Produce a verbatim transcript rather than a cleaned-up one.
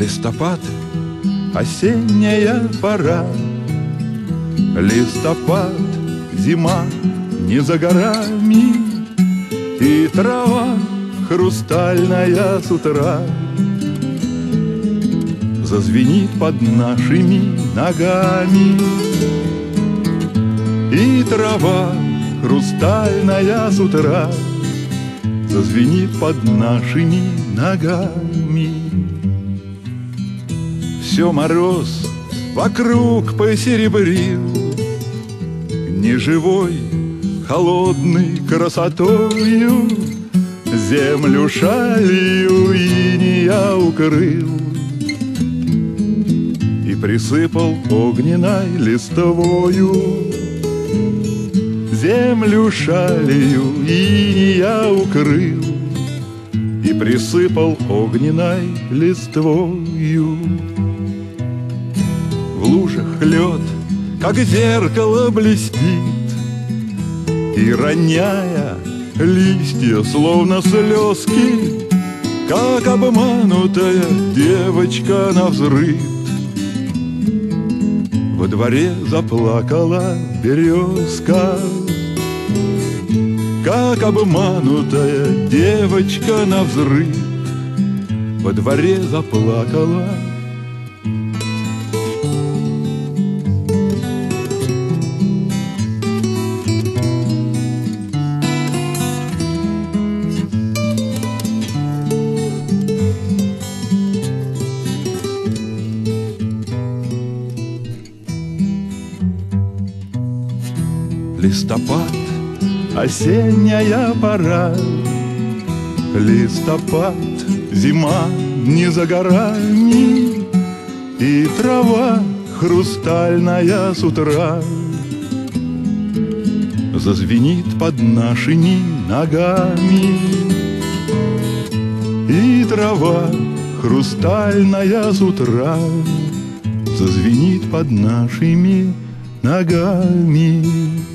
Листопад, осенняя пора, листопад, зима не за горами, и трава хрустальная с утра зазвенит под нашими ногами. И трава хрустальная с утра зазвенит под нашими ногами. Все мороз вокруг посеребрил, неживой, холодной красотою землю шалью иния укрыл и присыпал огненной листвою. Землю шалью иния укрыл и присыпал огненной листвою. В лужах лед, как зеркало, блестит, и, роняя листья, словно слезки, как обманутая девочка навзрыд, во дворе заплакала березка. Как обманутая девочка навзрыд, во дворе заплакала. Листопад, осенняя пора, листопад, зима не за горами, и трава хрустальная с утра зазвенит под нашими ногами. И трава хрустальная с утра зазвенит под нашими ногами.